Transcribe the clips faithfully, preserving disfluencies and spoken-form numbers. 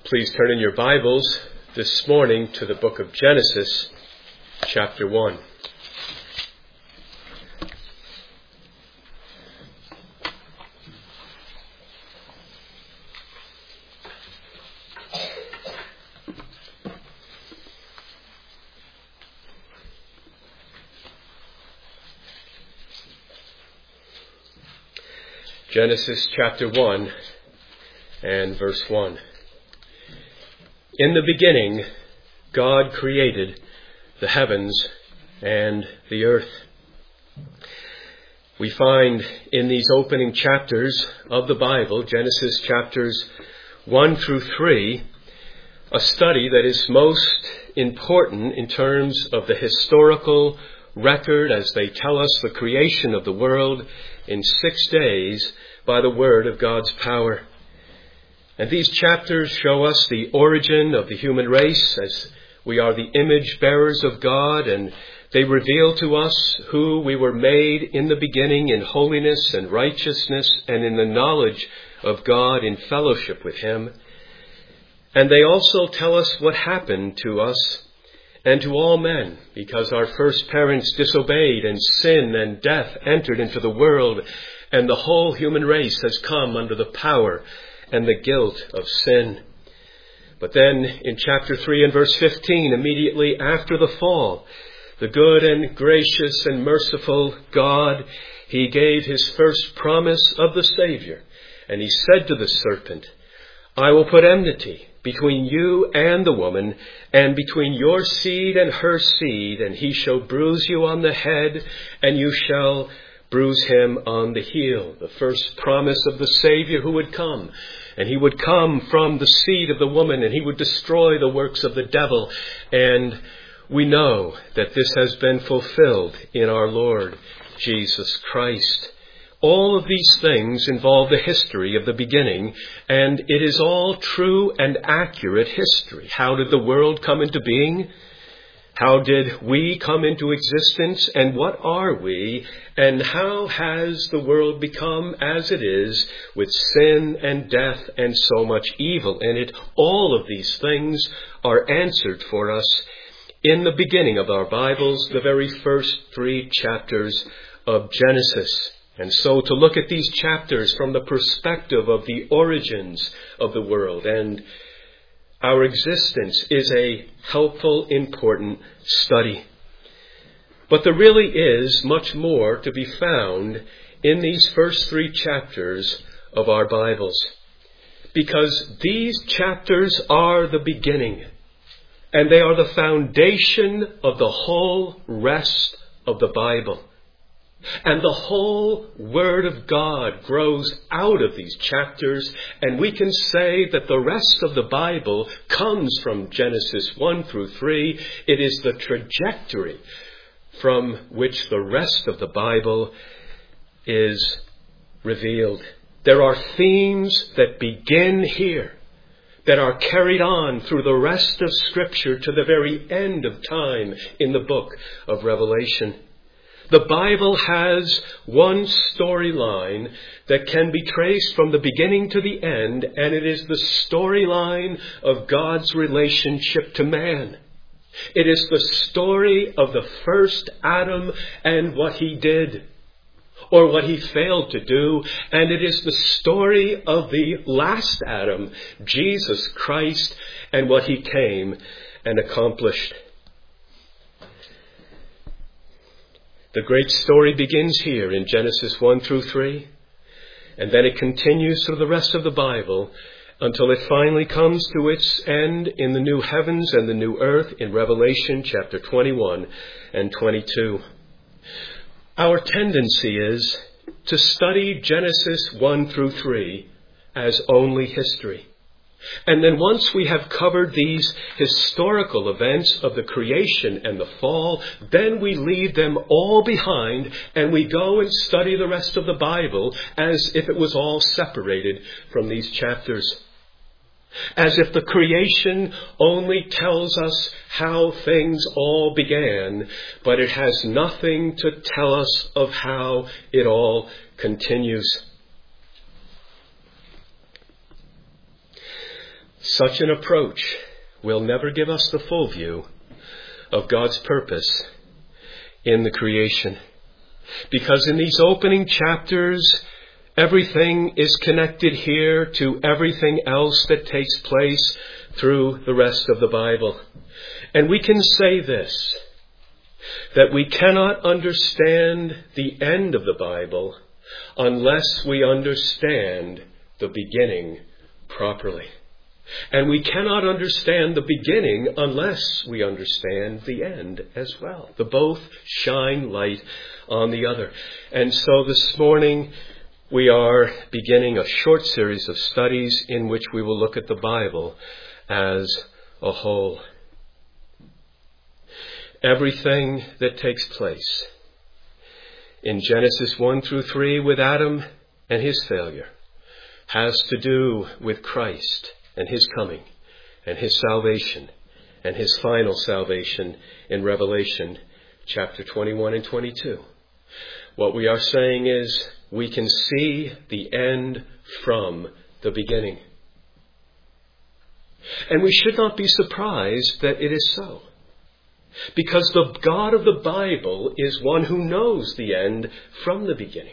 Please turn in your Bibles this morning to the book of Genesis, chapter one. Genesis chapter one and verse one. In the beginning, God created the heavens and the earth. We find in these opening chapters of the Bible, Genesis chapters one through three, a study that is most important in terms of the historical record as they tell us the creation of the world in six days by the word of God's power. And these chapters show us the origin of the human race as we are the image bearers of God, and they reveal to us who we were made in the beginning in holiness and righteousness and in the knowledge of God in fellowship with Him. And they also tell us what happened to us and to all men, because our first parents disobeyed and sin and death entered into the world, and the whole human race has come under the power and the guilt of sin. But then in chapter three and verse fifteen, immediately after the fall, the good and gracious and merciful God, He gave His first promise of the Savior. And He said to the serpent, "I will put enmity between you and the woman, and between your seed and her seed, and he shall bruise you on the head, and you shall bruise him on the heel." The first promise of the Savior who would come. And He would come from the seed of the woman, and He would destroy the works of the devil. And we know that this has been fulfilled in our Lord Jesus Christ. All of these things involve the history of the beginning, and it is all true and accurate history. How did the world come into being? How did we come into existence, and what are we, and how has the world become as it is, with sin and death and so much evil in it? All of these things are answered for us in the beginning of our Bibles, the very first three chapters of Genesis. And so to look at these chapters from the perspective of the origins of the world and our existence is a helpful, important study. But there really is much more to be found in these first three chapters of our Bibles, because these chapters are the beginning, and they are the foundation of the whole rest of the Bible. And the whole Word of God grows out of these chapters, and we can say that the rest of the Bible comes from Genesis one through three. It is the trajectory from which the rest of the Bible is revealed. There are themes that begin here, that are carried on through the rest of Scripture to the very end of time in the book of Revelation. The Bible has one storyline that can be traced from the beginning to the end, and it is the storyline of God's relationship to man. It is the story of the first Adam and what he did, or what he failed to do, and it is the story of the last Adam, Jesus Christ, and what he came and accomplished. The great story begins here in Genesis one through three, and then it continues through the rest of the Bible until it finally comes to its end in the new heavens and the new earth in Revelation chapter twenty-one and twenty-two. Our tendency is to study Genesis one through three as only history. And then once we have covered these historical events of the creation and the fall, then we leave them all behind and we go and study the rest of the Bible as if it was all separated from these chapters. As if the creation only tells us how things all began, but it has nothing to tell us of how it all continues. Such an approach will never give us the full view of God's purpose in the creation. Because in these opening chapters, everything is connected here to everything else that takes place through the rest of the Bible. And we can say this, that we cannot understand the end of the Bible unless we understand the beginning properly. And we cannot understand the beginning unless we understand the end as well. The both shine light on the other. And so this morning we are beginning a short series of studies in which we will look at the Bible as a whole. Everything that takes place in Genesis one through three with Adam and his failure has to do with Christ and his coming and his salvation and his final salvation in Revelation chapter twenty-one and twenty-two. What we are saying is we can see the end from the beginning. And we should not be surprised that it is so. Because the God of the Bible is one who knows the end from the beginning.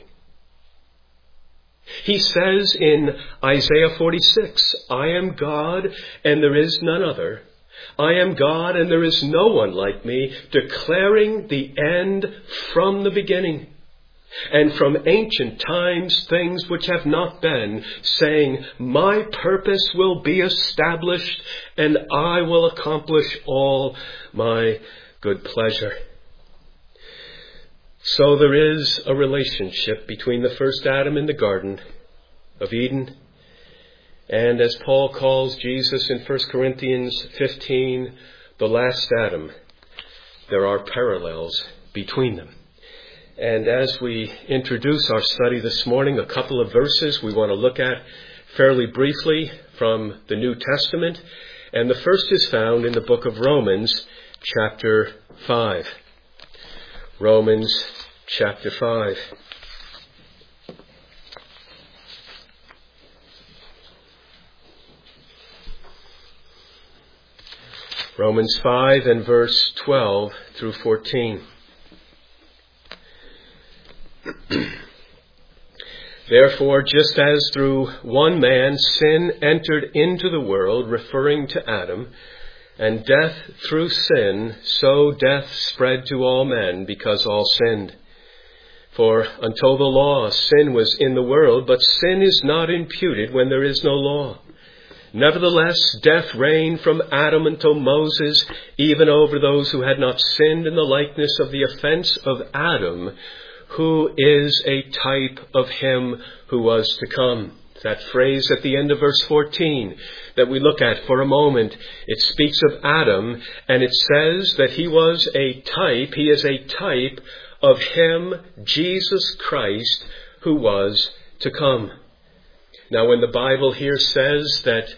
He says in Isaiah forty-six, I am God and there is none other. I am God and there is no one like me, declaring the end from the beginning. And from ancient times things which have not been, saying, my purpose will be established and I will accomplish all my good pleasure. So there is a relationship between the first Adam in the Garden of Eden and, as Paul calls Jesus in First Corinthians fifteen, the last Adam. There are parallels between them. And as we introduce our study this morning, a couple of verses we want to look at fairly briefly from the New Testament. And the first is found in the book of Romans, chapter five. Romans, chapter five. Romans five and verse twelve through fourteen. Therefore, just as through one man sin entered into the world, referring to Adam, and death through sin, so death spread to all men because all sinned. For until the law, sin was in the world, but sin is not imputed when there is no law. Nevertheless, death reigned from Adam until Moses, even over those who had not sinned in the likeness of the offense of Adam, who is a type of him who was to come. That phrase at the end of verse fourteen that we look at for a moment, it speaks of Adam, and it says that he was a type, he is a type of him, Jesus Christ, who was to come. Now, when the Bible here says that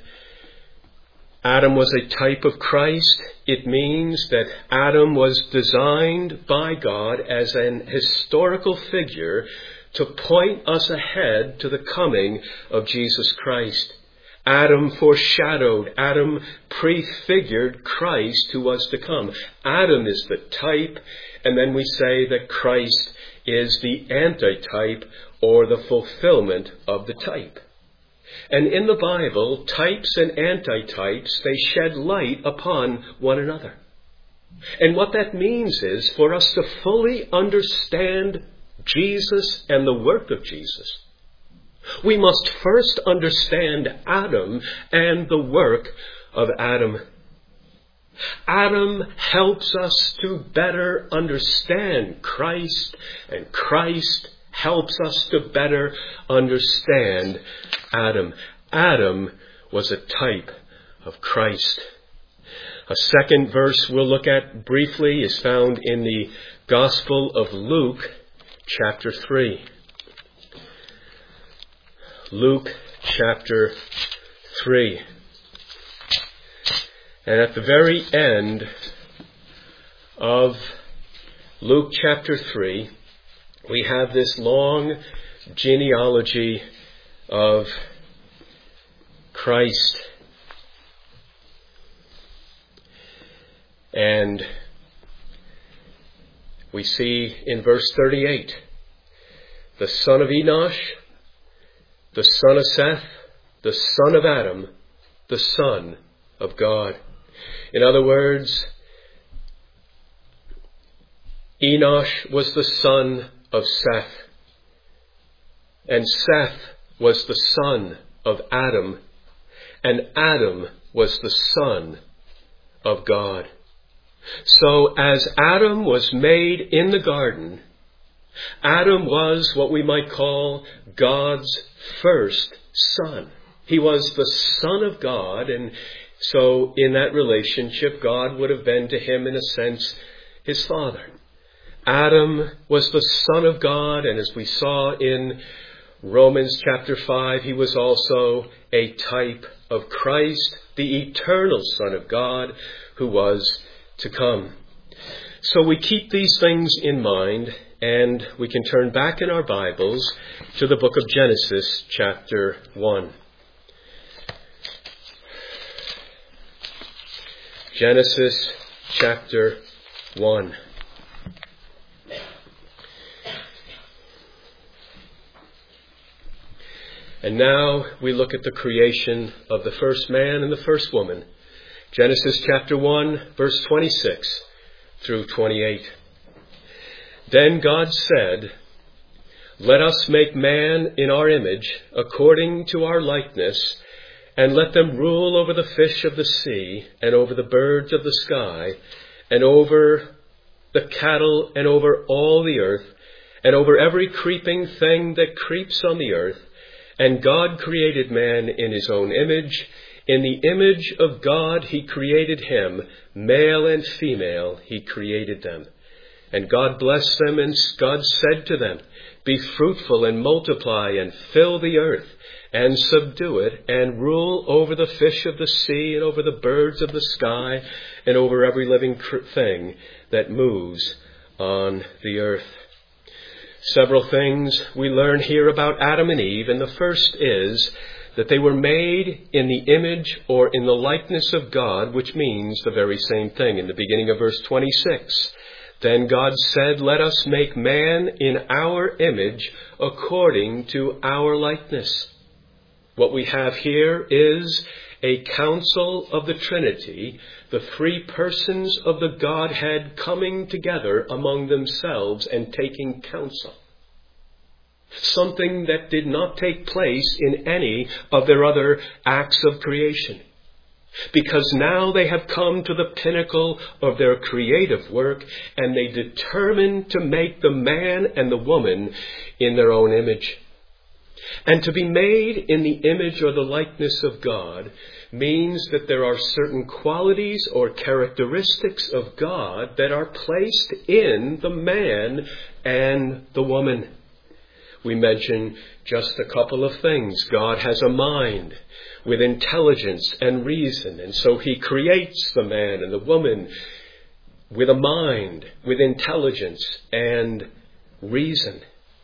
Adam was a type of Christ, it means that Adam was designed by God as an historical figure to point us ahead to the coming of Jesus Christ. Adam foreshadowed, Adam prefigured Christ who was to come. Adam is the type, and then we say that Christ is the antitype or the fulfillment of the type. And in the Bible, types and antitypes, they shed light upon one another. And what that means is for us to fully understand Jesus and the work of Jesus, we must first understand Adam and the work of Adam. Adam helps us to better understand Christ, and Christ helps us to better understand Adam. Adam was a type of Christ. A second verse we'll look at briefly is found in the Gospel of Luke, chapter three. Luke, chapter three. And at the very end of Luke, chapter three, we have this long genealogy of Christ. And we see in verse thirty-eight, the son of Enosh, the son of Seth, the son of Adam, the son of God. In other words, Enosh was the son of Seth, and Seth was the son of Adam, and Adam was the son of God. So as Adam was made in the garden, Adam was what we might call God's first son. He was the son of God, and so in that relationship, God would have been to him, in a sense, his father. Adam was the son of God, and as we saw in Romans chapter five, he was also a type of Christ, the eternal Son of God, who was to come. So we keep these things in mind, and we can turn back in our Bibles to the book of Genesis chapter one. Genesis chapter one. And now we look at the creation of the first man and the first woman. Genesis chapter one, verse twenty-six through twenty-eight. Then God said, "Let us make man in our image, according to our likeness, and let them rule over the fish of the sea, and over the birds of the sky, and over the cattle, and over all the earth, and over every creeping thing that creeps on the earth. And God created man in his own image. In the image of God he created him. Male and female he created them. And God blessed them, and God said to them, Be fruitful and multiply and fill the earth and subdue it and rule over the fish of the sea and over the birds of the sky and over every living thing that moves on the earth." Several things we learn here about Adam and Eve, and the first is that they were made in the image or in the likeness of God, which means the very same thing. In the beginning of verse twenty-six, then God said, "Let us make man in our image according to our likeness." What we have here is a council of the Trinity, the three persons of the Godhead coming together among themselves and taking counsel. Something that did not take place in any of their other acts of creation. Because now they have come to the pinnacle of their creative work, and they determine to make the man and the woman in their own image. And to be made in the image or the likeness of God means that there are certain qualities or characteristics of God that are placed in the man and the woman. We mention just a couple of things. God has a mind with intelligence and reason, and so he creates the man and the woman with a mind, with intelligence and reason.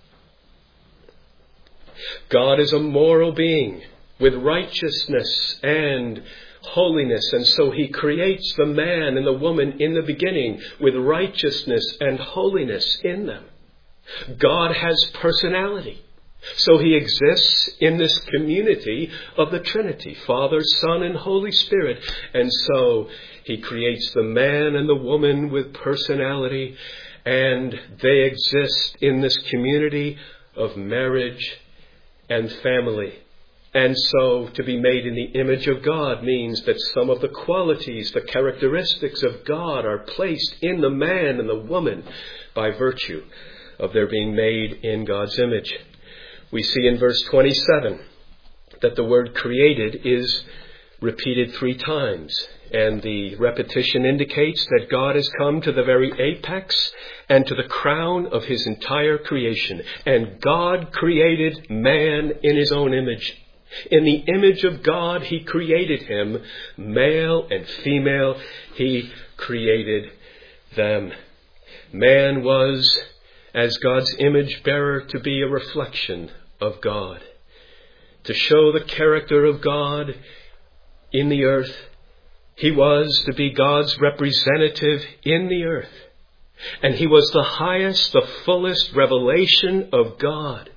God is a moral being with righteousness and holiness, and so he creates the man and the woman in the beginning with righteousness and holiness in them. God has personality, so he exists in this community of the Trinity, Father, Son, and Holy Spirit, and so he creates the man and the woman with personality, and they exist in this community of marriage and family. And so to be made in the image of God means that some of the qualities, the characteristics of God are placed in the man and the woman by virtue of their being made in God's image. We see in verse twenty-seven that the word created is repeated three times. And the repetition indicates that God has come to the very apex and to the crown of his entire creation. And God created man in his own image. In the image of God, he created him. Male and female, he created them. Man was, as God's image bearer, to be a reflection of God, to show the character of God in the earth He was to be God's representative in the earth. And he was the highest, the fullest revelation of God.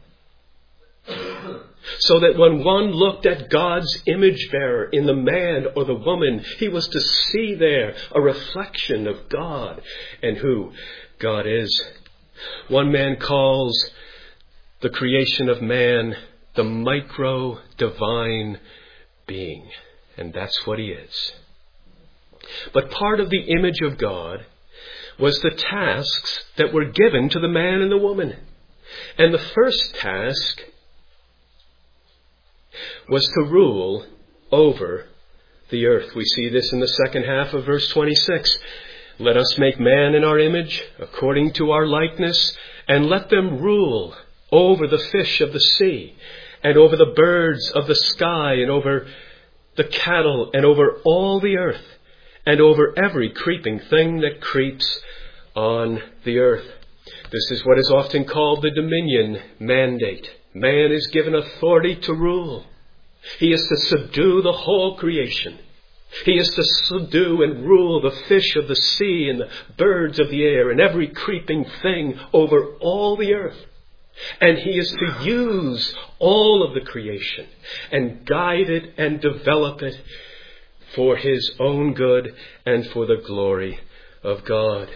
So that when one looked at God's image bearer in the man or the woman, he was to see there a reflection of God and who God is. One man calls the creation of man the micro-divine being. And that's what he is. But part of the image of God was the tasks that were given to the man and the woman. And the first task was to rule over the earth. We see this in the second half of verse twenty-six. Let us make man in our image, according to our likeness, and let them rule over the fish of the sea, and over the birds of the sky, and over the cattle, and over all the earth, and over every creeping thing that creeps on the earth. This is what is often called the dominion mandate. Man is given authority to rule. He is to subdue the whole creation. He is to subdue and rule the fish of the sea and the birds of the air and every creeping thing over all the earth. And he is to use all of the creation and guide it and develop it for his own good and for the glory of God.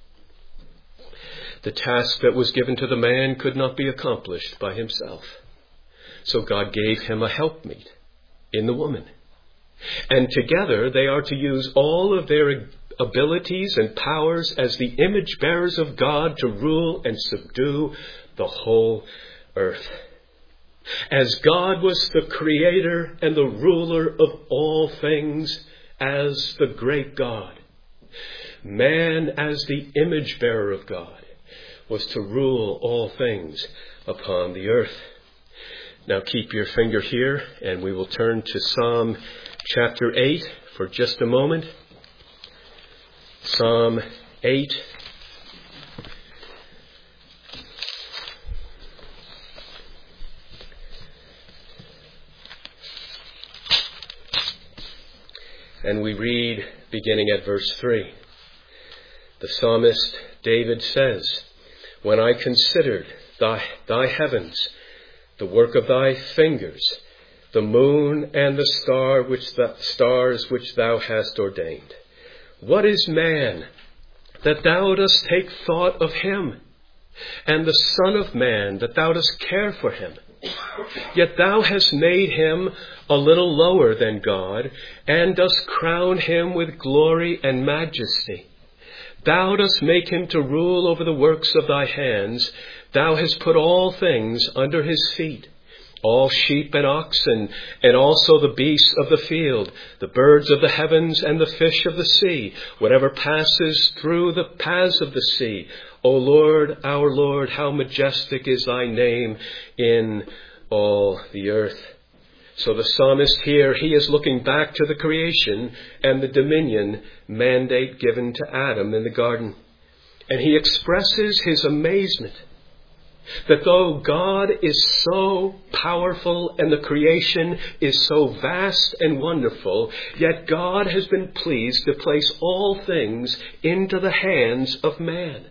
The task that was given to the man could not be accomplished by himself. So God gave him a helpmeet in the woman. And together they are to use all of their abilities and powers as the image bearers of God to rule and subdue the whole earth. As God was the creator and the ruler of all things, as the great God, man as the image bearer of God was to rule all things upon the earth. Now keep your finger here and we will turn to Psalm chapter eight for just a moment. Psalm eight. And we read beginning at verse three. The psalmist David says, "When I considered thy, thy heavens, the work of thy fingers, the moon and the star which the stars which thou hast ordained. What is man that thou dost take thought of him, and the son of man that thou dost care for him? Yet thou hast made him a little lower than God, and dost crown him with glory and majesty. Thou dost make him to rule over the works of thy hands. Thou hast put all things under his feet, all sheep and oxen, and also the beasts of the field, the birds of the heavens and the fish of the sea, whatever passes through the paths of the sea. O Lord, our Lord, how majestic is thy name in all the earth." So the psalmist here, he is looking back to the creation and the dominion mandate given to Adam in the garden. And he expresses his amazement that though God is so powerful and the creation is so vast and wonderful, yet God has been pleased to place all things into the hands of man.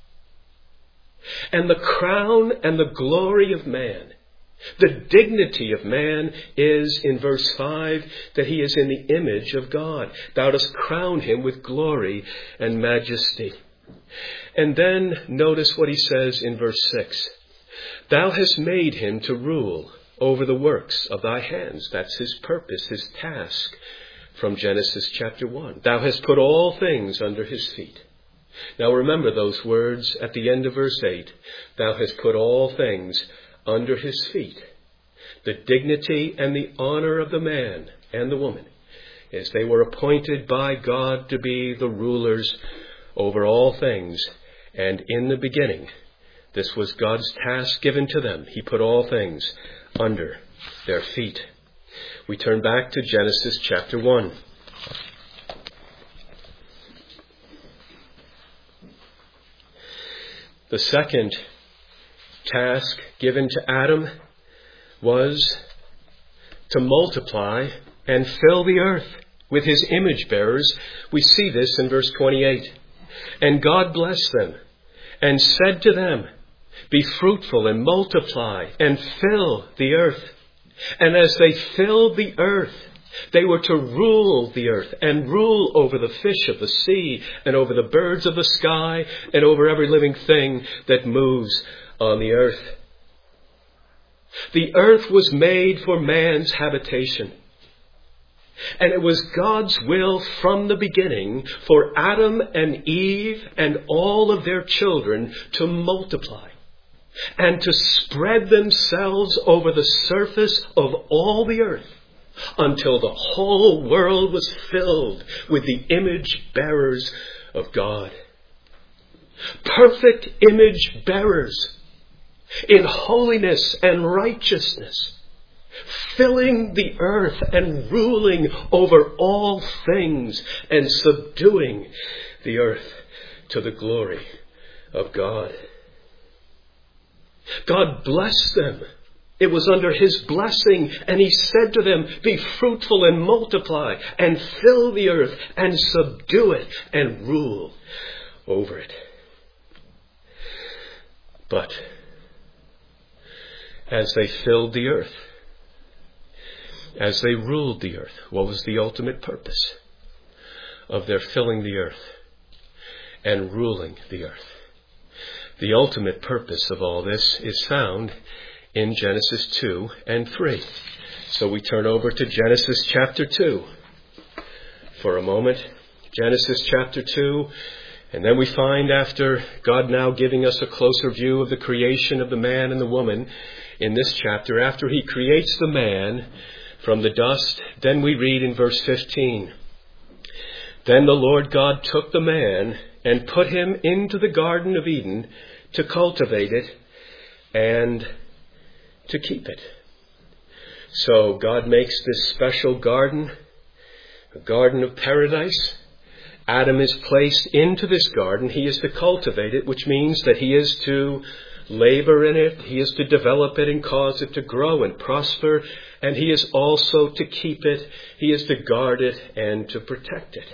And the crown and the glory of man, the dignity of man is, in verse five, that he is in the image of God. Thou dost crown him with glory and majesty. And then notice what he says in verse six. Thou hast made him to rule over the works of thy hands. That's his purpose, his task from Genesis chapter one. Thou hast put all things under his feet. Now remember those words at the end of verse eight. Thou hast put all things under his feet. The dignity and the honor of the man and the woman, as they were appointed by God to be the rulers over all things. And in the beginning, this was God's task given to them. He put all things under their feet. We turn back to Genesis chapter one. The second task given to Adam was to multiply and fill the earth. with his image bearers. We see this in verse twenty-eight. And God blessed them and said to them, be fruitful and multiply and fill the earth. And as they filled the earth, they were to rule the earth and rule over the fish of the sea and over the birds of the sky and over every living thing that moves on the earth. The earth was made for man's habitation. And it was God's will from the beginning for Adam and Eve and all of their children to multiply and to spread themselves over the surface of all the earth until the whole world was filled with the image bearers of God. Perfect image bearers in holiness and righteousness, filling the earth and ruling over all things and subduing the earth to the glory of God. God blessed them. It was under his blessing, and he said to them, be fruitful and multiply and fill the earth and subdue it and rule over it. But as they filled the earth, as they ruled the earth, what was the ultimate purpose of their filling the earth and ruling the earth? The ultimate purpose of all this is found in Genesis two and three. So we turn over to Genesis chapter two for a moment. Genesis chapter two, and then we find, after God now giving us a closer view of the creation of the man and the woman in this chapter, after he creates the man from the dust, then we read in verse fifteen, then the Lord God took the man and put him into the Garden of Eden to cultivate it and to keep it. So God makes this special garden, a garden of paradise. Adam is placed into this garden. He is to cultivate it, which means that he is to labor in it. He is to develop it and cause it to grow and prosper. And he is also to keep it. He is to guard it and to protect it.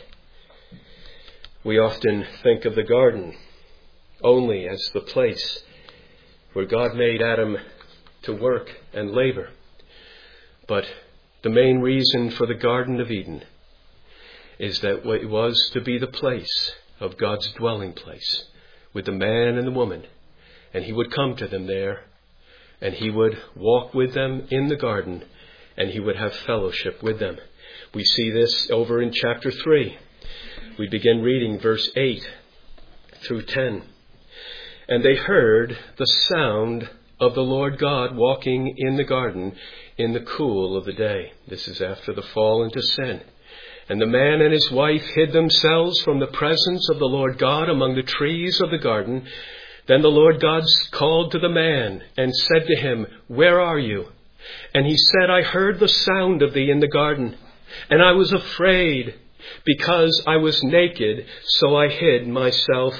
We often think of the garden only as the place where God made Adam to work and labor. But the main reason for the Garden of Eden is that it was to be the place of God's dwelling place with the man and the woman. And he would come to them there, and he would walk with them in the garden, and he would have fellowship with them. We see this over in chapter three. We begin reading verse eight through ten. And they heard the sound of the Lord God walking in the garden in the cool of the day. This is after the fall into sin. And the man and his wife hid themselves from the presence of the Lord God among the trees of the garden. Then the Lord God called to the man and said to him, where are you? And he said, I heard the sound of thee in the garden, and I was afraid, because I was naked, so I hid myself.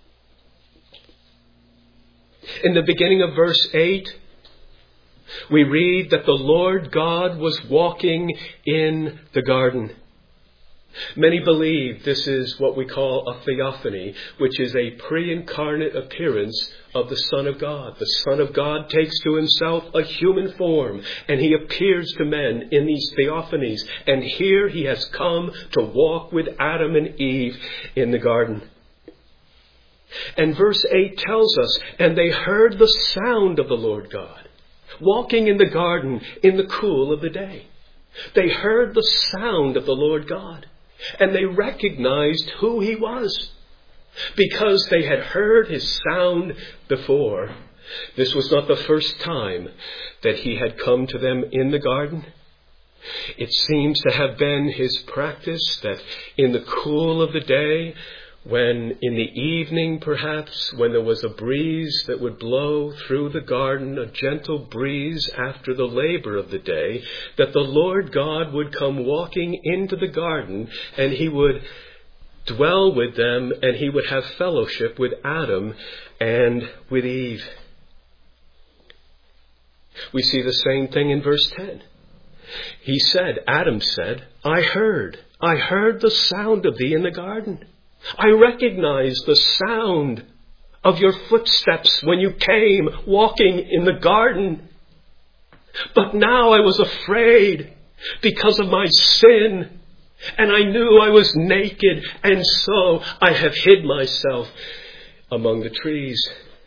In the beginning of verse eight, we read that the Lord God was walking in the garden. Many believe this is what we call a theophany, which is a pre-incarnate appearance of the Son of God. The Son of God takes to himself a human form, and he appears to men in these theophanies. And here he has come to walk with Adam and Eve in the garden. And verse eight tells us, and they heard the sound of the Lord God, walking in the garden in the cool of the day. They heard the sound of the Lord God, and they recognized who he was, because they had heard his sound before. This was not the first time that he had come to them in the garden. It seems to have been his practice that in the cool of the day, when in the evening perhaps, when there was a breeze that would blow through the garden, a gentle breeze after the labor of the day, that the Lord God would come walking into the garden, and he would dwell with them, and he would have fellowship with Adam and with Eve. We see the same thing in verse ten. He said, Adam said, I heard, I heard the sound of thee in the garden. I recognized the sound of your footsteps when you came walking in the garden. But now I was afraid because of my sin, and I knew I was naked, and so I have hid myself among the trees.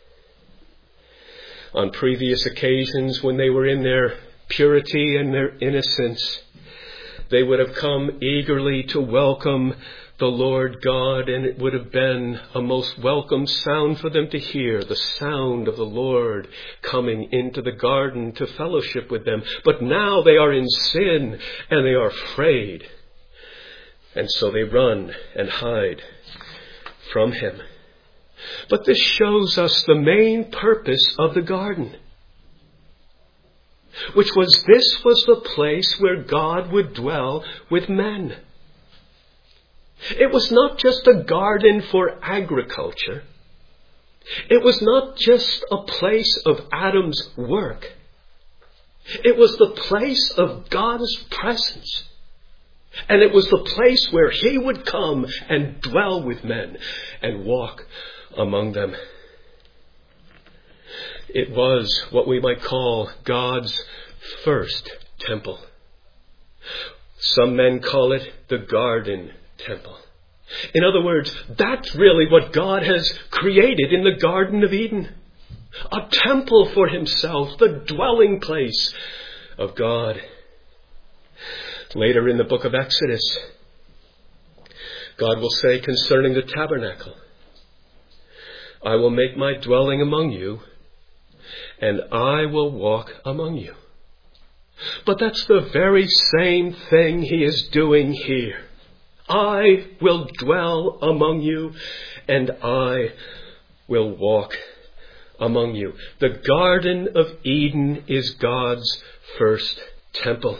On previous occasions, when they were in their purity and their innocence, they would have come eagerly to welcome the Lord God, and it would have been a most welcome sound for them to hear, the sound of the Lord coming into the garden to fellowship with them. But now they are in sin and they are afraid, and so they run and hide from him. But this shows us the main purpose of the garden, which was this was the place where God would dwell with men. It was not just a garden for agriculture. It was not just a place of Adam's work. It was the place of God's presence. And it was the place where he would come and dwell with men and walk among them. It was what we might call God's first temple. Some men call it the garden temple. In other words, that's really what God has created in the Garden of Eden. A temple for himself, the dwelling place of God. Later in the book of Exodus, God will say concerning the tabernacle, I will make my dwelling among you, and I will walk among you. But that's the very same thing he is doing here. I will dwell among you, and I will walk among you. The Garden of Eden is God's first temple.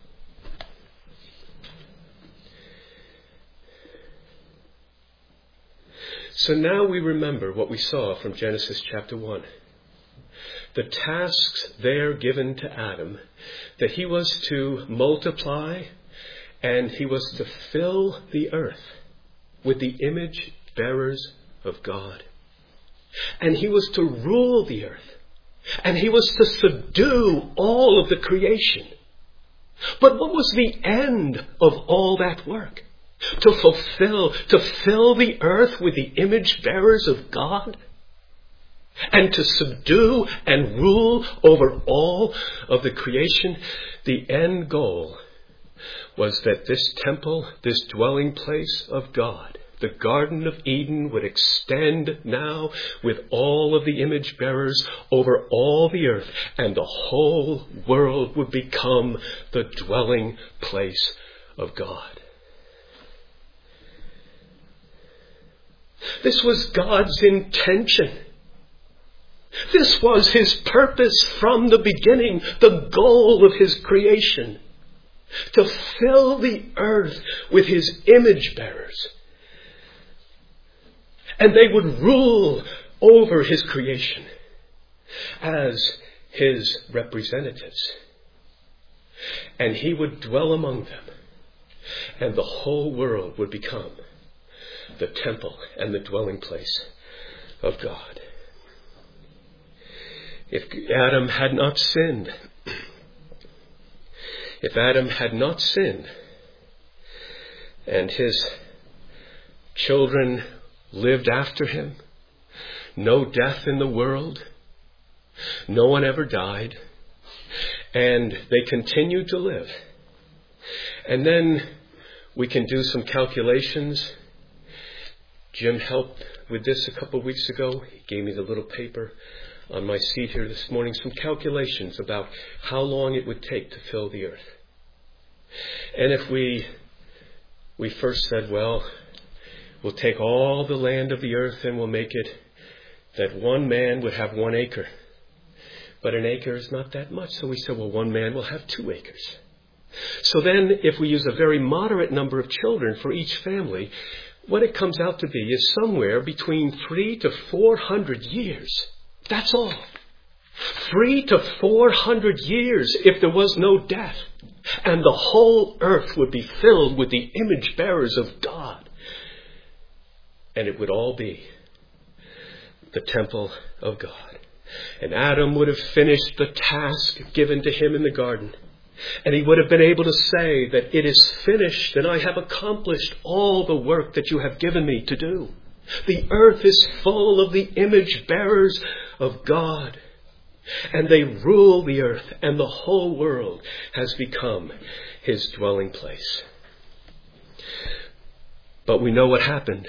So now we remember what we saw from Genesis chapter one. The tasks there given to Adam, that he was to multiply and he was to fill the earth with the image bearers of God. And he was to rule the earth. And he was to subdue all of the creation. But what was the end of all that work? To fulfill, to fill the earth with the image bearers of God? And to subdue and rule over all of the creation? The end goal was that this temple, this dwelling place of God, the Garden of Eden, would extend now with all of the image bearers over all the earth, and the whole world would become the dwelling place of God. This was God's intention. This was his purpose from the beginning, the goal of his creation. To fill the earth with his image bearers. And they would rule over his creation as his representatives. And he would dwell among them. And the whole world would become the temple and the dwelling place of God. If Adam had not sinned, if Adam had not sinned, and his children lived after him, no death in the world, no one ever died, and they continued to live. And then we can do some calculations. Jim helped with this a couple of weeks ago. He gave me the little paper on my seat here this morning, some calculations about how long it would take to fill the earth. And if we we first said, well, we'll take all the land of the earth and we'll make it that one man would have one acre. But an acre is not that much. So we said, well, one man will have two acres. So then if we use a very moderate number of children for each family, what it comes out to be is somewhere between three to four hundred years. That's all. Three to four hundred years if there was no death. and the whole earth would be filled with the image bearers of God. And it would all be the temple of God. And Adam would have finished the task given to him in the garden. And he would have been able to say that it is finished and I have accomplished all the work that you have given me to do. The earth is full of the image bearers of God. And they rule the earth, and the whole world has become his dwelling place. But we know what happened.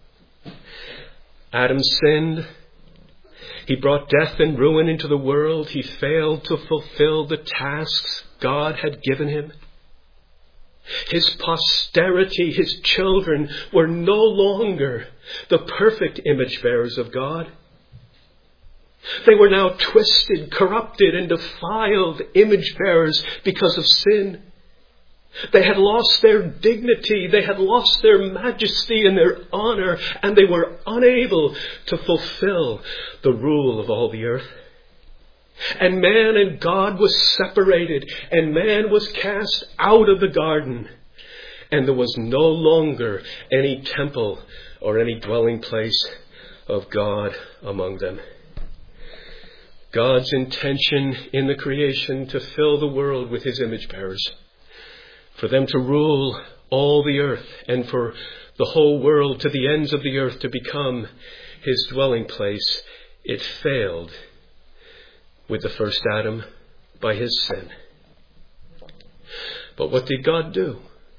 Adam sinned. He brought death and ruin into the world. He failed to fulfill the tasks God had given him. His posterity, his children, were no longer the perfect image bearers of God. They were now twisted, corrupted, and defiled image bearers because of sin. They had lost their dignity, they had lost their majesty and their honor, and they were unable to fulfill the rule of all the earth. And man and God was separated, and man was cast out of the garden, and there was no longer any temple or any dwelling place of God among them. God's intention in the creation to fill the world with his image bearers, for them to rule all the earth, and for the whole world to the ends of the earth to become his dwelling place, it failed with the first Adam by his sin. But what did God do?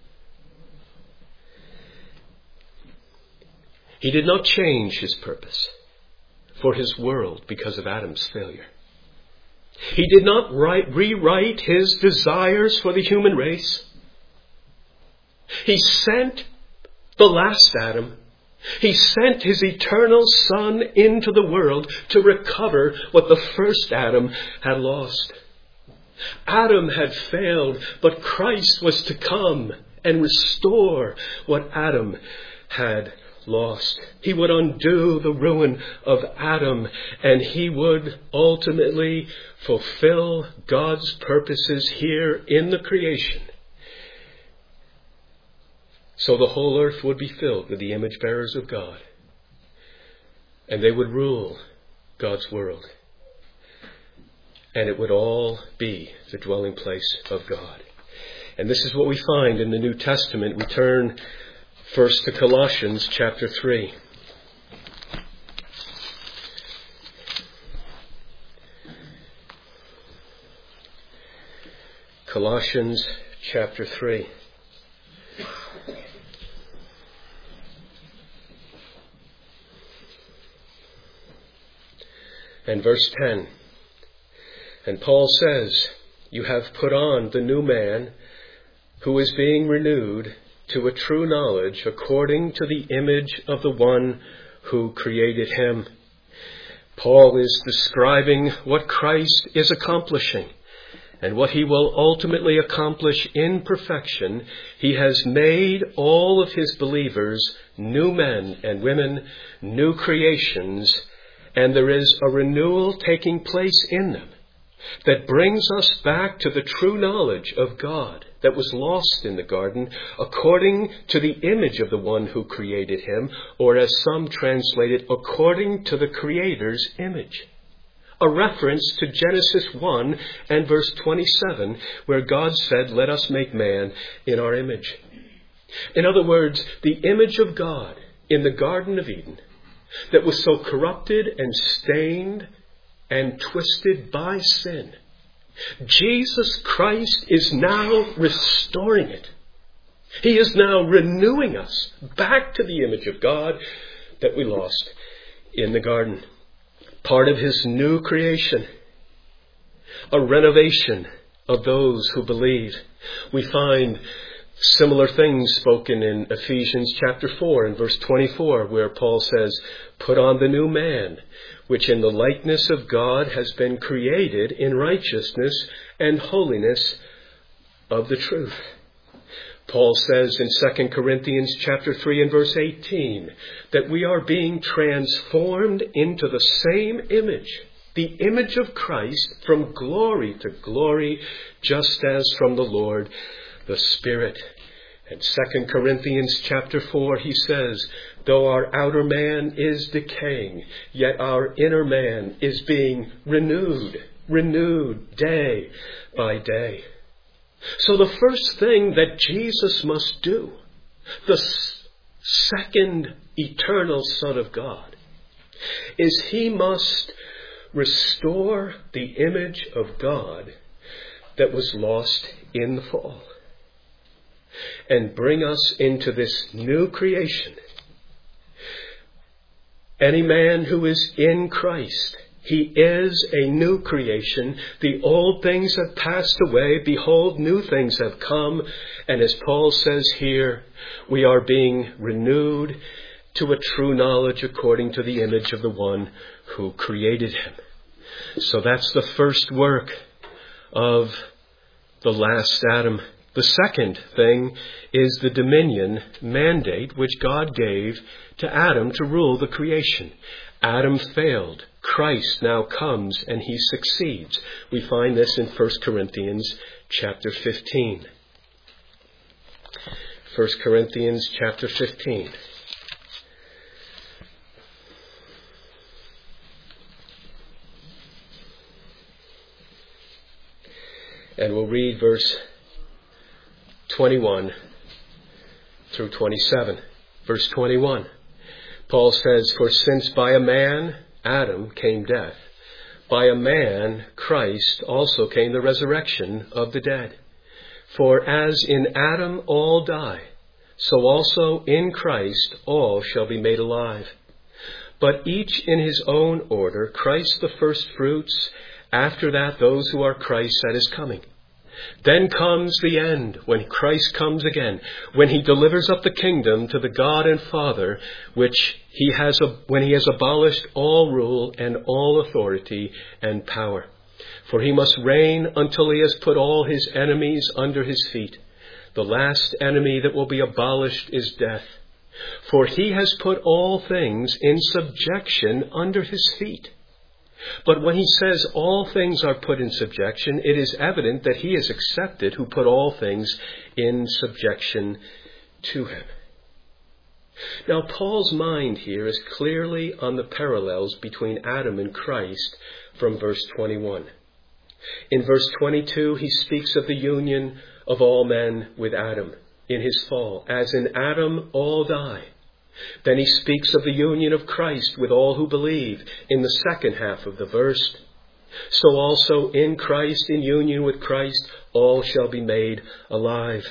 He did not change his purpose for his world because of Adam's failure. He did not write, rewrite his desires for the human race. He sent the last Adam. He sent his eternal Son into the world to recover what the first Adam had lost. Adam had failed, but Christ was to come and restore what Adam had lost. He would undo the ruin of Adam, and he would ultimately fulfill God's purposes here in the creation. So the whole earth would be filled with the image bearers of God, and they would rule God's world. And it would all be the dwelling place of God. And this is what we find in the New Testament. We turn first to Colossians chapter three. Colossians chapter three. And verse ten. And Paul says, you have put on the new man, who is being renewed to a true knowledge according to the image of the one who created him. Paul is describing what Christ is accomplishing and what he will ultimately accomplish in perfection. He has made all of his believers new men and women, new creations, and there is a renewal taking place in them that brings us back to the true knowledge of God that was lost in the garden, according to the image of the one who created him, or as some translate it, according to the Creator's image. A reference to Genesis one and verse twenty-seven, where God said, let us make man in our image. In other words, the image of God in the Garden of Eden that was so corrupted and stained and twisted by sin, Jesus Christ is now restoring it. He is now renewing us back to the image of God that we lost in the garden. Part of his new creation, a renovation of those who believe. We find similar things spoken in Ephesians chapter four and verse twenty-four, where Paul says, put on the new man, which in the likeness of God has been created in righteousness and holiness of the truth. Paul says in Second Corinthians chapter three and verse eighteen that we are being transformed into the same image the image of Christ from glory to glory, just as from the Lord the Spirit. In Second Corinthians chapter four, he says, though our outer man is decaying, yet our inner man is being renewed, renewed day by day. So the first thing that Jesus must do, the second eternal Son of God, is he must restore the image of God that was lost in the fall and bring us into this new creation. Any man who is in Christ, he is a new creation. The old things have passed away. Behold, new things have come. And as Paul says here, we are being renewed to a true knowledge according to the image of the one who created him. So that's the first work of the last Adam. The second thing is the dominion mandate which God gave to Adam to rule the creation. Adam failed. Christ now comes and he succeeds. We find this in First Corinthians chapter fifteen. First Corinthians chapter fifteen. And we'll read verse twenty-one through twenty-seven. Verse twenty-one. Paul says, for since by a man, Adam, came death, by a man, Christ, also came the resurrection of the dead. For as in Adam all die, so also in Christ all shall be made alive. But each in his own order, Christ the first fruits, after that those who are Christ's at his coming. Then comes the end, when Christ comes again, when he delivers up the kingdom to the God and Father, which he has, when he has abolished all rule and all authority and power. For he must reign until he has put all his enemies under his feet. The last enemy that will be abolished is death. For he has put all things in subjection under his feet. But when he says all things are put in subjection, it is evident that he is accepted who put all things in subjection to him. Now, Paul's mind here is clearly on the parallels between Adam and Christ from verse twenty-one. In verse twenty-two, he speaks of the union of all men with Adam in his fall. As in Adam all die. Then he speaks of the union of Christ with all who believe in the second half of the verse. So also in Christ, in union with Christ, all shall be made alive.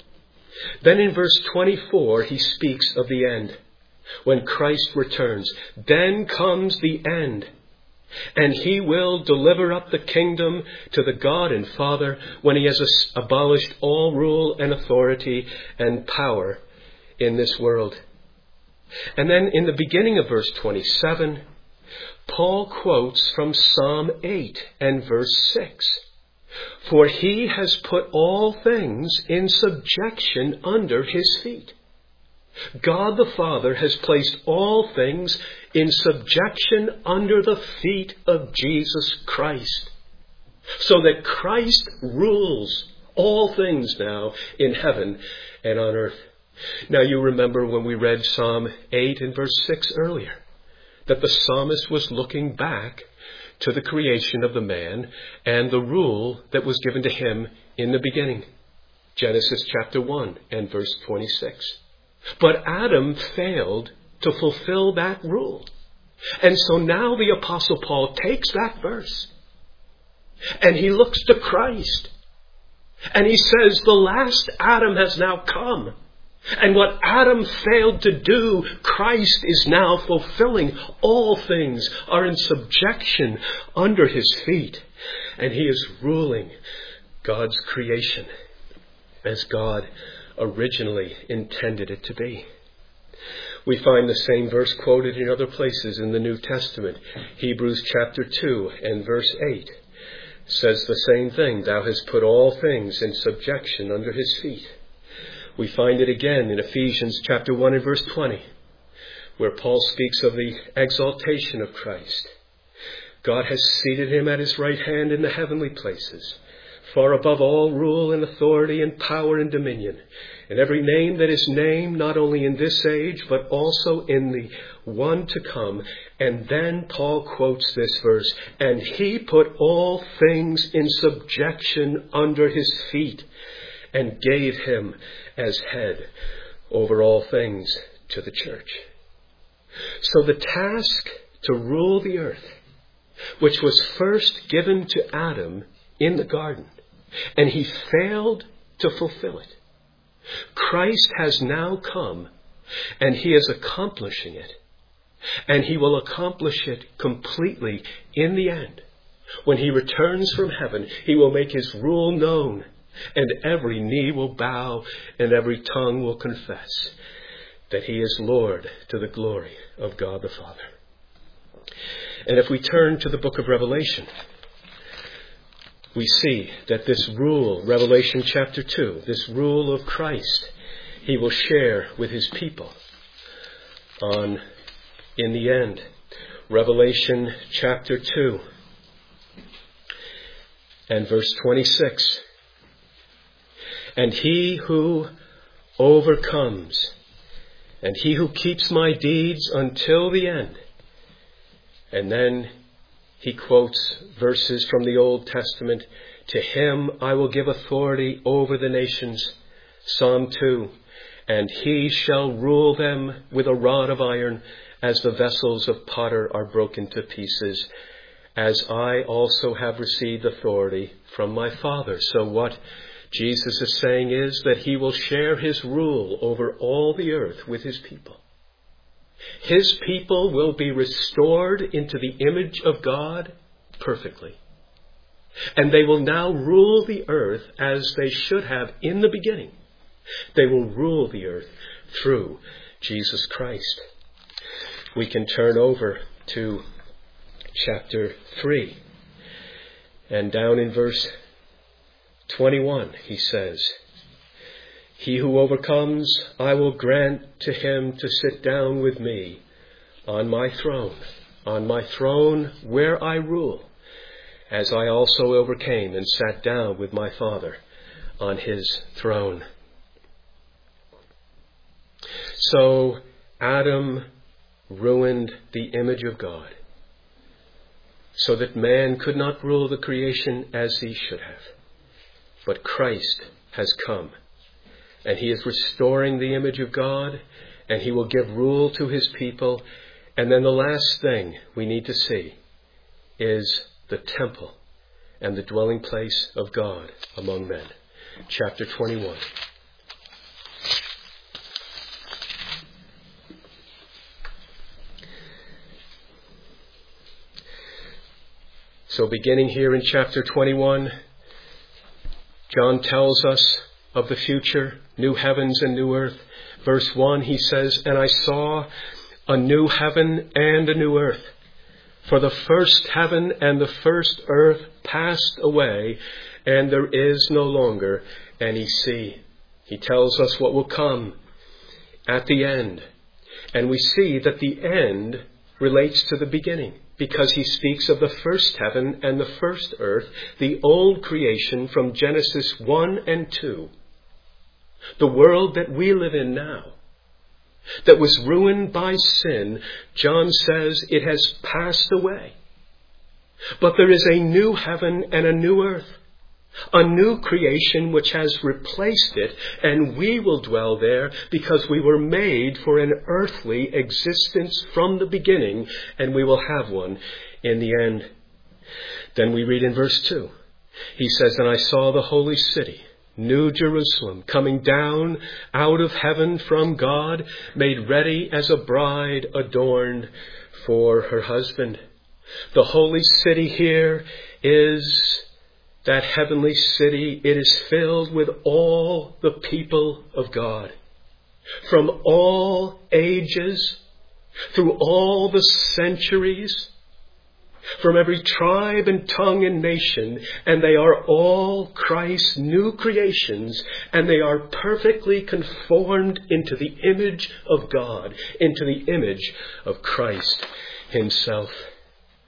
Then in verse twenty-four, he speaks of the end. When Christ returns, then comes the end. And he will deliver up the kingdom to the God and Father when he has abolished all rule and authority and power in this world. And then in the beginning of verse twenty-seven, Paul quotes from Psalm eight and verse six. For he has put all things in subjection under his feet. God the Father has placed all things in subjection under the feet of Jesus Christ. So that Christ rules all things now in heaven and on earth. Now you remember when we read Psalm eight and verse six earlier, that the psalmist was looking back to the creation of the man and the rule that was given to him in the beginning. Genesis chapter one and verse twenty-six. But Adam failed to fulfill that rule. And so now the Apostle Paul takes that verse and he looks to Christ and he says, the last Adam has now come. And what Adam failed to do, Christ is now fulfilling. All things are in subjection under his feet. And he is ruling God's creation as God originally intended it to be. We find the same verse quoted in other places in the New Testament. Hebrews chapter two and verse eight says the same thing. Thou hast put all things in subjection under his feet. We find it again in Ephesians chapter one and verse twenty, where Paul speaks of the exaltation of Christ. God has seated him at his right hand in the heavenly places, far above all rule and authority and power and dominion, and every name that is named, not only in this age, but also in the one to come. And then Paul quotes this verse, and he put all things in subjection under his feet, and gave him as head over all things to the church. So the task to rule the earth, which was first given to Adam in the garden, and he failed to fulfill it, Christ has now come, and he is accomplishing it. And he will accomplish it completely in the end. When he returns from heaven, he will make his rule known, and every knee will bow, and every tongue will confess that he is Lord, to the glory of God the Father. And if we turn to the book of Revelation, we see that this rule, Revelation chapter two, this rule of Christ, he will share with his people on, in the end. Revelation chapter two and verse twenty-six. And he who overcomes, and he who keeps my deeds until the end. And then he quotes verses from the Old Testament. To him I will give authority over the nations. Psalm two. And he shall rule them with a rod of iron, as the vessels of potter are broken to pieces, as I also have received authority from my Father. So what Jesus is saying is that he will share his rule over all the earth with his people. His people will be restored into the image of God perfectly. And they will now rule the earth as they should have in the beginning. They will rule the earth through Jesus Christ. We can turn over to chapter three. And down in verse twenty-one, he says, he who overcomes, I will grant to him to sit down with me on my throne, on my throne where I rule, as I also overcame and sat down with my Father on his throne. So Adam ruined the image of God, so that man could not rule the creation as he should have. But Christ has come, and he is restoring the image of God, and he will give rule to his people. And then the last thing we need to see is the temple and the dwelling place of God among men. Chapter twenty-one. So beginning here in chapter twenty-one, John tells us of the future, new heavens and new earth. Verse one, he says, and I saw a new heaven and a new earth. For the first heaven and the first earth passed away, and there is no longer any sea. He tells us what will come at the end. And we see that the end relates to the beginning, because he speaks of the first heaven and the first earth, the old creation from Genesis one and two. The world that we live in now, that was ruined by sin, John says it has passed away. But there is a new heaven and a new earth, a new creation which has replaced it, and we will dwell there because we were made for an earthly existence from the beginning, and we will have one in the end. Then we read in verse two, he says, and I saw the holy city, New Jerusalem, coming down out of heaven from God, made ready as a bride adorned for her husband. The holy city here is that heavenly city. It is filled with all the people of God, from all ages, through all the centuries, from every tribe and tongue and nation, and they are all Christ's new creations, and they are perfectly conformed into the image of God, into the image of Christ himself.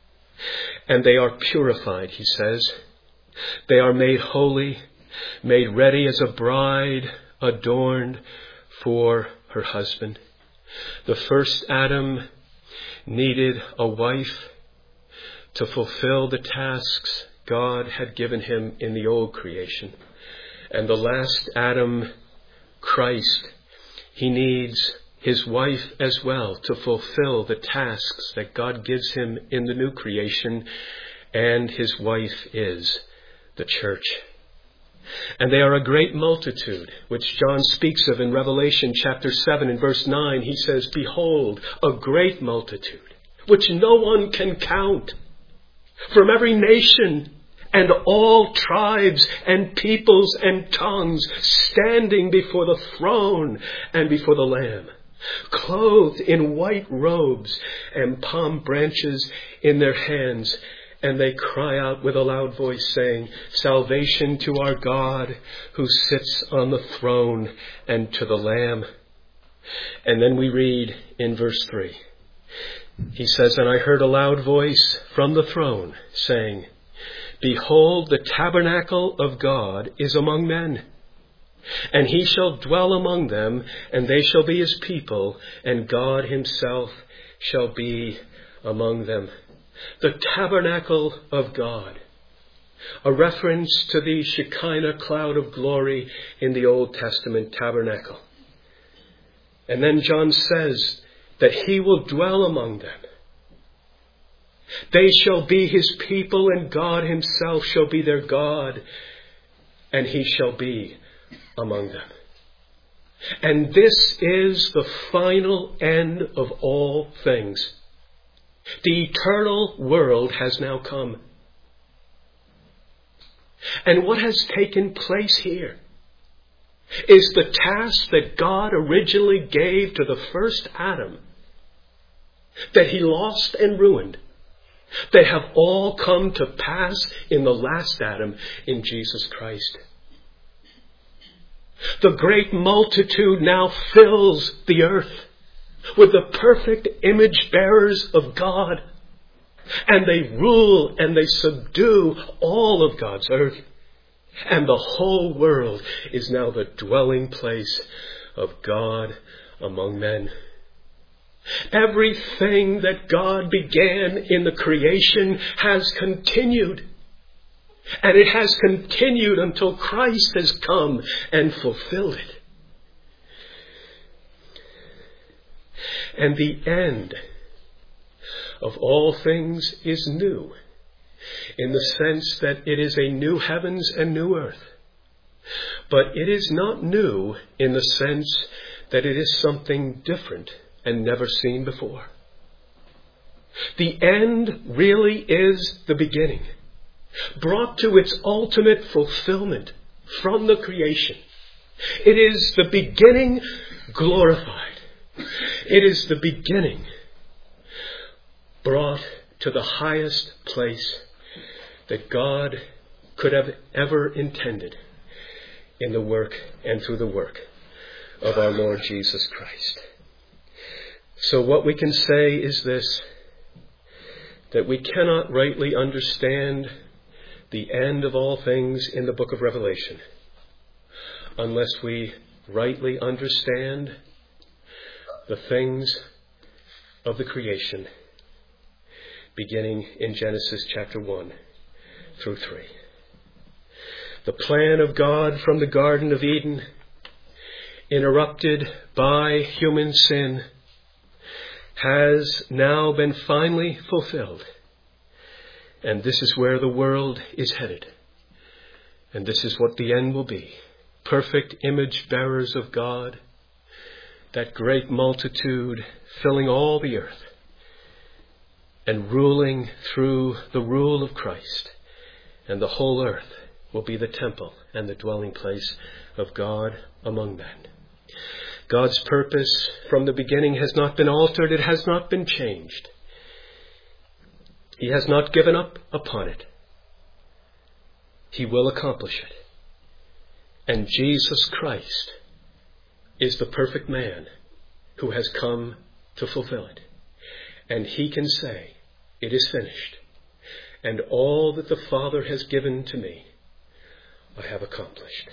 And they are purified, he says. They are made holy, made ready as a bride adorned for her husband. The first Adam needed a wife to fulfill the tasks God had given him in the old creation. And the last Adam, Christ, he needs his wife as well to fulfill the tasks that God gives him in the new creation. And his wife is the church. And they are a great multitude, which John speaks of in Revelation chapter seven and verse nine. He says, "Behold, a great multitude, which no one can count, from every nation and all tribes and peoples and tongues, standing before the throne and before the Lamb, clothed in white robes and palm branches in their hands. And they cry out with a loud voice, saying, Salvation to our God who sits on the throne and to the Lamb." And then we read in verse three. He says, "And I heard a loud voice from the throne saying, Behold, the tabernacle of God is among men. And he shall dwell among them, and they shall be his people, and God himself shall be among them." The tabernacle of God, a reference to the Shekinah cloud of glory in the Old Testament tabernacle. And then John says that he will dwell among them. They shall be his people, and God himself shall be their God, and he shall be among them. And this is the final end of all things. The eternal world has now come. And what has taken place here is the task that God originally gave to the first Adam, that he lost and ruined. They have all come to pass in the last Adam, in Jesus Christ. The great multitude now fills the earth with the perfect image bearers of God. And they rule and they subdue all of God's earth. And the whole world is now the dwelling place of God among men. Everything that God began in the creation has continued. And it has continued until Christ has come and fulfilled it. And the end of all things is new, in the sense that it is a new heavens and new earth. But it is not new in the sense that it is something different and never seen before. The end really is the beginning, brought to its ultimate fulfillment from the creation. It is the beginning glorified. It is the beginning brought to the highest place that God could have ever intended in the work and through the work of our Lord Jesus Christ. So what we can say is this, that we cannot rightly understand the end of all things in the book of Revelation unless we rightly understand the things of the creation, beginning in Genesis chapter one through three. The plan of God from the Garden of Eden, interrupted by human sin, has now been finally fulfilled. And this is where the world is headed. And this is what the end will be. Perfect image bearers of God, that great multitude filling all the earth and ruling through the rule of Christ. And the whole earth will be the temple and the dwelling place of God among men. God's purpose from the beginning has not been altered. It has not been changed. He has not given up upon it. He will accomplish it. And Jesus Christ is the perfect man who has come to fulfill it. And he can say, it is finished. and all that the Father has given to me, I have accomplished.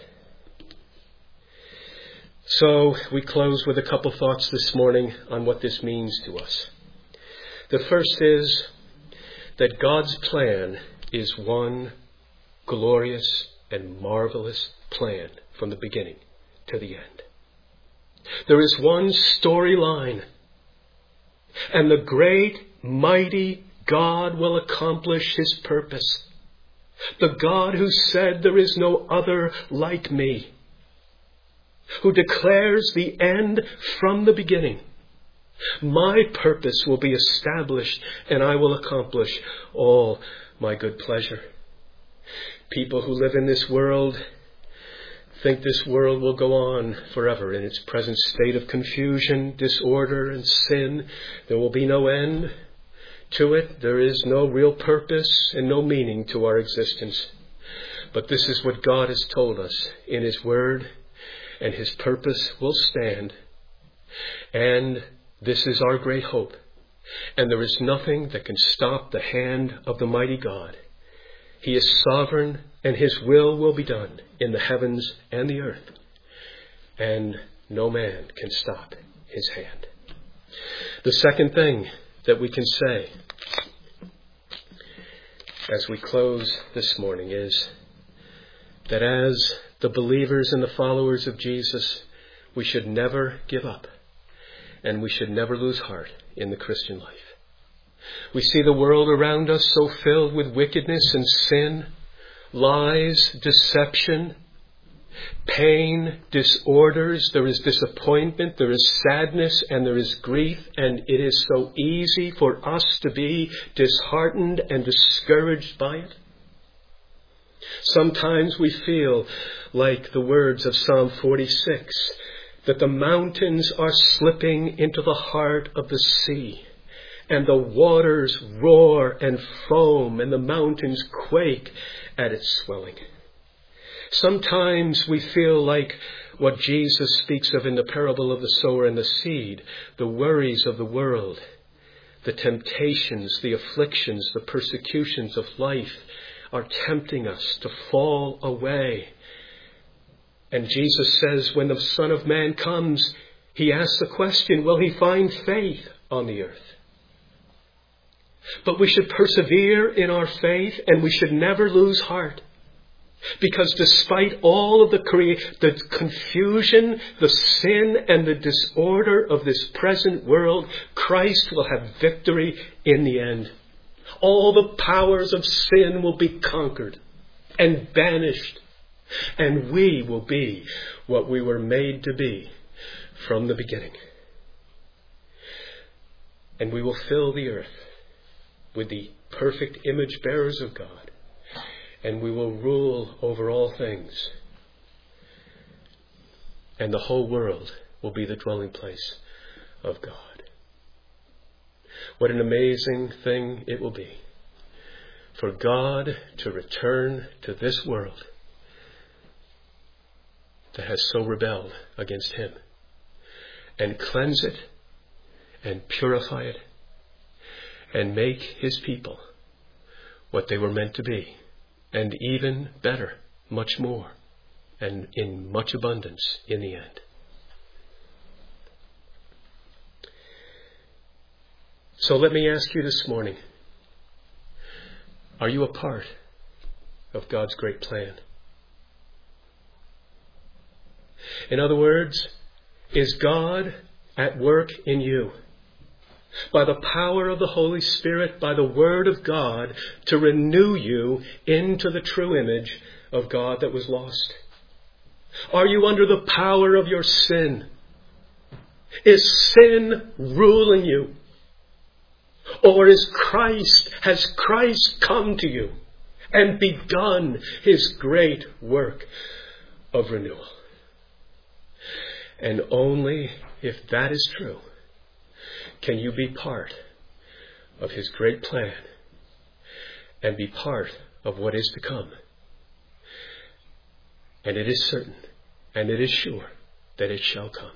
So we close with a couple thoughts this morning on what this means to us. The first is that God's plan is one glorious and marvelous plan from the beginning to the end. There is one storyline, and the great, mighty God will accomplish his purpose. The God who said there is no other like me, who declares the end from the beginning. My purpose will be established, and I will accomplish all my good pleasure. People who live in this world think this world will go on forever in its present state of confusion, disorder, and sin. There will be no end to it. There is no real purpose and no meaning to our existence. But this is what God has told us in his word, and his purpose will stand. And this is our great hope. And there is nothing that can stop the hand of the mighty God. He is sovereign, and his will will be done in the heavens and the earth. And no man can stop his hand. The second thing that we can say as we close this morning is that as the believers and the followers of Jesus, we should never give up, and we should never lose heart in the Christian life. We see the world around us so filled with wickedness and sin, lies, deception, pain, disorders. There is disappointment, there is sadness, and there is grief. And it is so easy for us to be disheartened and discouraged by it. Sometimes we feel like the words of Psalm forty-six, that the mountains are slipping into the heart of the sea, and the waters roar and foam, and the mountains quake at its swelling. Sometimes we feel like what Jesus speaks of in the parable of the sower and the seed, the worries of the world, the temptations, the afflictions, the persecutions of life are tempting us to fall away. And Jesus says when the Son of Man comes, he asks the question, will he find faith on the earth? But we should persevere in our faith, and we should never lose heart. Because despite all of the, crea- the confusion, the sin, and the disorder of this present world, Christ will have victory in the end. All the powers of sin will be conquered and banished. And we will be what we were made to be from the beginning. And we will fill the earth with the perfect image bearers of God. And we will rule over all things. And the whole world will be the dwelling place of God. What an amazing thing it will be for God to return to this world that has so rebelled against him, and cleanse it and purify it and make his people what they were meant to be, and even better, much more, and in much abundance in the end. So let me ask you this morning, are you a part of God's great plan? In other words, is God at work in you by the power of the Holy Spirit, by the Word of God, to renew you into the true image of God that was lost? Are you under the power of your sin? Is sin ruling you? Or is Christ, has Christ come to you and begun his great work of renewal? And only if that is true can you be part of his great plan and be part of what is to come. And it is certain, and it is sure that it shall come.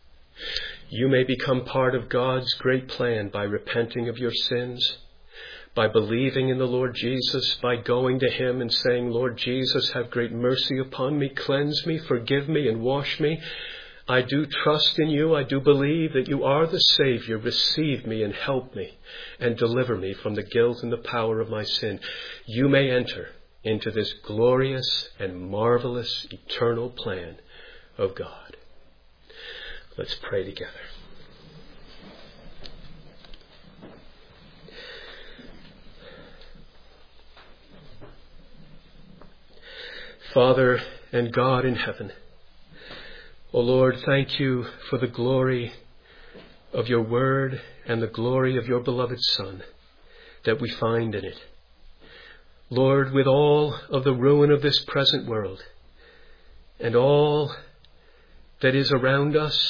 You may become part of God's great plan by repenting of your sins, by believing in the Lord Jesus, by going to him and saying, Lord Jesus, have great mercy upon me, cleanse me, forgive me, and wash me. I do trust in you. I do believe that you are the Savior. Receive me and help me and deliver me from the guilt and the power of my sin. You may enter into this glorious and marvelous eternal plan of God. Let's pray together. Father and God in heaven, O Lord, thank you for the glory of your word and the glory of your beloved Son that we find in it. Lord, with all of the ruin of this present world and all that is around us,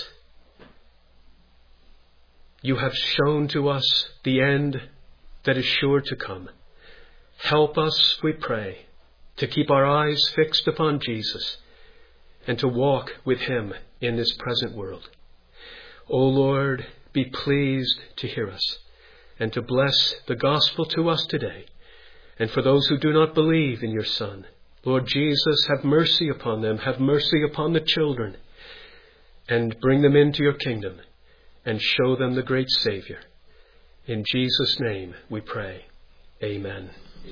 you have shown to us the end that is sure to come. Help us, we pray, to keep our eyes fixed upon Jesus and to walk with him in this present world. O Lord, be pleased to hear us and to bless the gospel to us today. And for those who do not believe in your Son, Lord Jesus, have mercy upon them, have mercy upon the children, and bring them into your kingdom and show them the great Savior. In Jesus' name we pray. Amen.